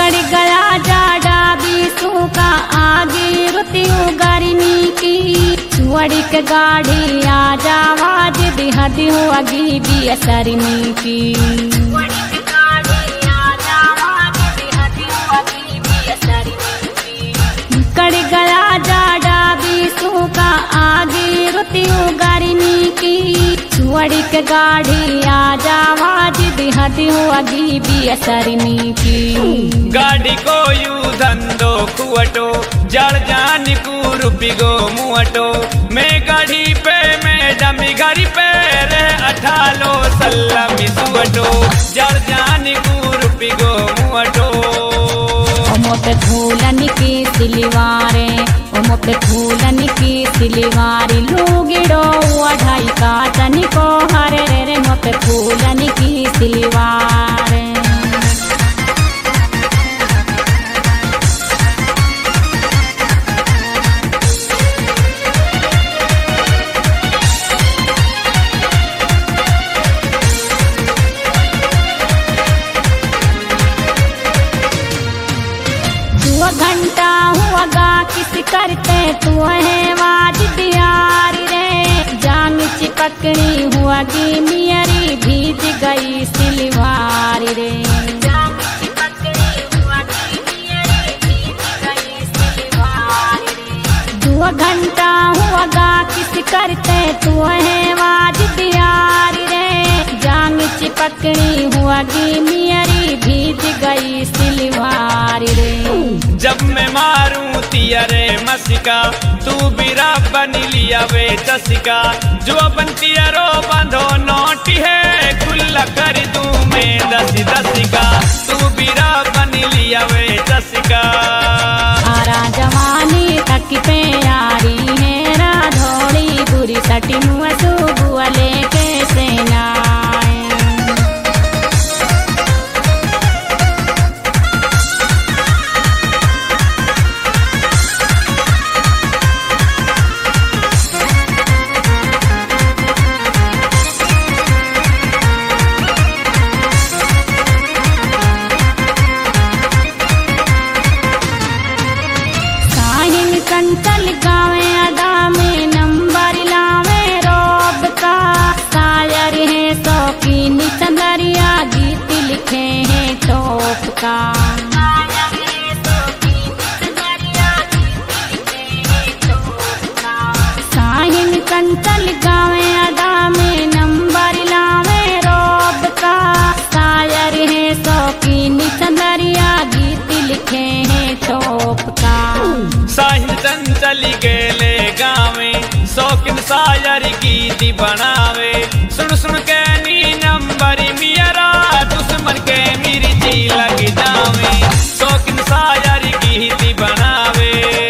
निकल गया जाड़ा बीसू का आगे रुतियु गर्मी की छोड़ के गाड़ी आ जावाज दिहदी हो अगी भी असरनी की निकल गया जाड़ा बीसू का आगे रुतियु गर्मी की छोड़ के गाड़ी आ जावाज दिहदी हो अगी भी असरनी की गाड़ी को यू धंधो कुवटो जड़ जान कू रुपिगो मुअटो मैं गाड़ी पे मैं जमी घड़ी पे रे अठालो सल्लमी सुवटो जड़ जान कू रुपिगो मुअटो मोटे फूलन की सिलवारे मोटे फूलन की सिलवारी लूगिड़ो अढ़ाई का तनिको हरे रे मोटे फूलन की सिलवारे घंटा हुआ गा किस करते तू है वाज दियारी रे जान चिपकनी हुआ की मियरी भीज गई सिलवारी रे जान चिपकनी हुआ की मियरी भीज गई सिलवारी रे 2 घंटा हुआ गा किस करते तू है वाज दियारी रे जान चिपकनी हुआ की मियरी भीज गई सिलवारी रे जब मैं मारूं तियरे मसिका तू बिरा बन लिया वे चसिका जो बन तियरो बंधो नोटी है खुला कर दूं मैं 10-10 तू बिरा बन लिया वे चसिका आरा जवानी तक पे यारी है राधोड़ी बुरी सटी मुआ सुबुआ लेके सेना कंचल गावे अदा में नंबर लावे रोब का शायर है शौकीन चंदरिया गीत लिखे हैं टॉप का साहिन कंचल गावे अदा में नंबर लावे रोब का शायर है शौकीन चंदरिया गीत लिखे हैं टॉप का साहिल चंचल गेले गावे शौकीन शायर गीत बनावे सुन सुन के नी नंबर मियरा दुश्मन के मिर्ची लग जावे शौकीन शायर गीत बनावे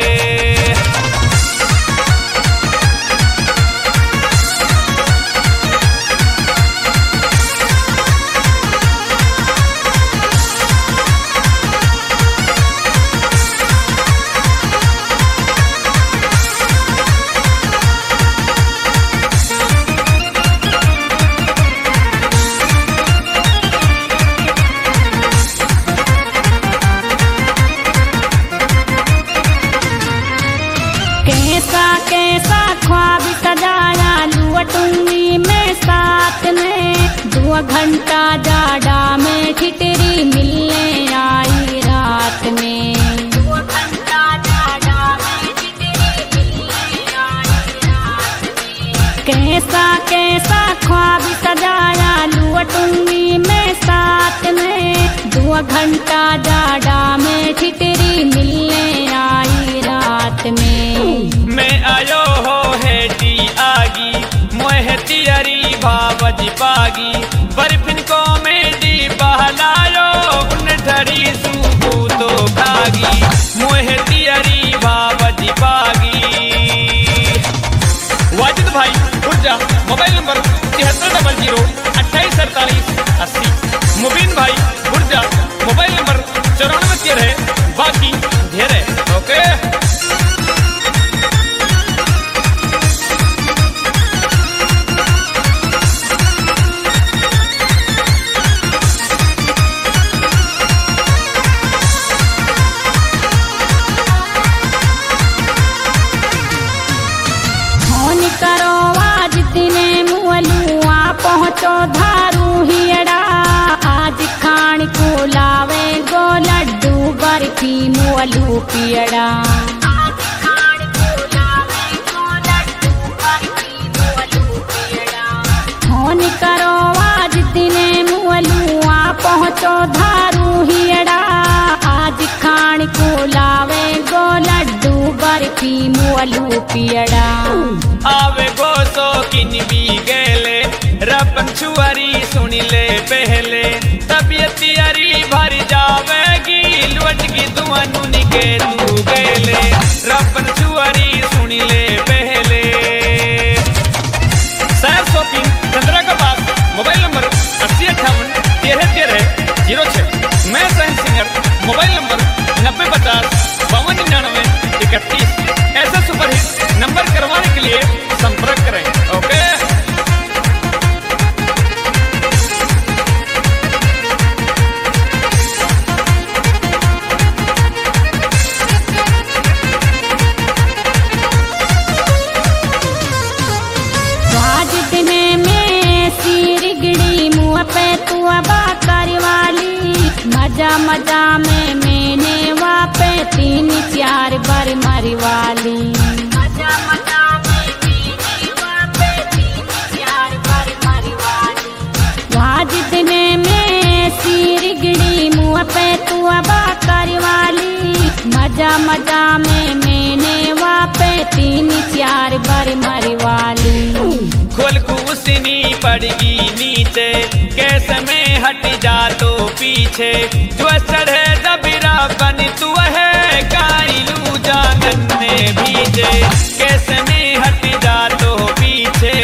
कैसा ख्वाब सजाया लुअटूंगी मैं साथ में 2 घंटा जाड़ा में ठिठरी मिलने आई रात में 2 घंटा जाड़ा में ठिठरी मिलने आई रात में कैसा ख्वाब सजाया लुअटूंगी मैं साथ में 2 घंटा जाड़ा में ठिठरी मिलने आई रात में मैं आयो हो हेटी आगी मोहे तियरी भावजी पागी बर्फिन को मेरी बहलायो उन धरी सूबू तो खागी मोहे तियरी भावजी पागी वाजिद भाई उठ जा मोबाइल नंबर 7300284880 मुबीन भाई उठ जा मोबाइल नंबर 94 है बाकी ढेर है ओके पहुँचो धारू हियड़ा आज खान को लावे गो लड्डू बर्फी मुअलू पियड़ा फोन करो आज दिने मुअलू आ पहुँचो धारू हियड़ा आज खान को लावे गो लड्डू बर्फी मुअलू पियड़ा आवे गो सो किन भी गेले रपन छुआरी सुनी ले पहले तबियत यारी भर जावेगी लुट की दुआनु निके तू गेले रपन छुआरी सुनी ले पहले। सैफ शॉपिंग चंद्रा का पास मोबाइल नंबर 8058131306। मैं सैन सिंगर मोबाइल नंबर 9050529931। ऐसे सुपरहिट नंबर करवाने के लिए संपर्क करें। ओके आज दिने में सिरगड़ी मुँह पे तू अबा करवाली मजा मजा में मैंने वापे 3-4 बार मरवाली मजा मजा में मैंने वापे 3-4 बार मरवाली। आज दिने में सिरगड़ी मुँह पे तू अबा करवाली मजा मजा में मैंने वापे 3-4 बार मरवाली। खोल कुसनी पड़गी नीचे कैसे में हट जा तो पीछे जो चढ़े जबीरा बन तू है काइलू जागन में भीजे कैसे में हट जा तो पीछे।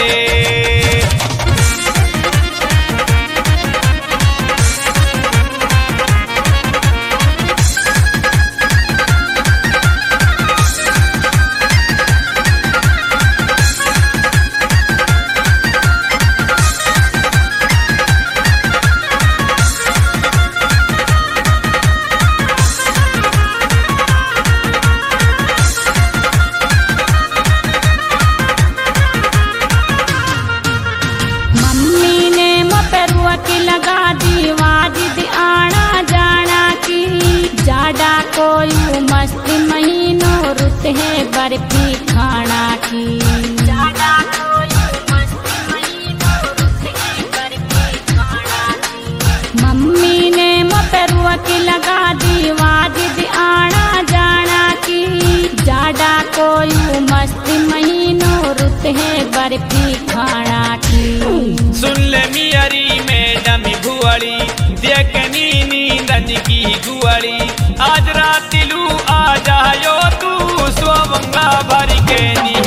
लगा दी वाजिद आना जाना की जाडा कोई मस्त महीनों रुत है बर्फी खाना की जाडा कोई मस्त महीनों रुत है बर्फी खाना की। मम्मी ने मपरुआ की लगा दी वाजिद आना जाना की जाडा कोई मस्त महीनों रुत है बर्फी खाना की। सुन ले मियारी मैडम भुआड़ी देखनी नींदन की गुआड़ी आज रात लू आ जायो तू सोवंगा भर के नी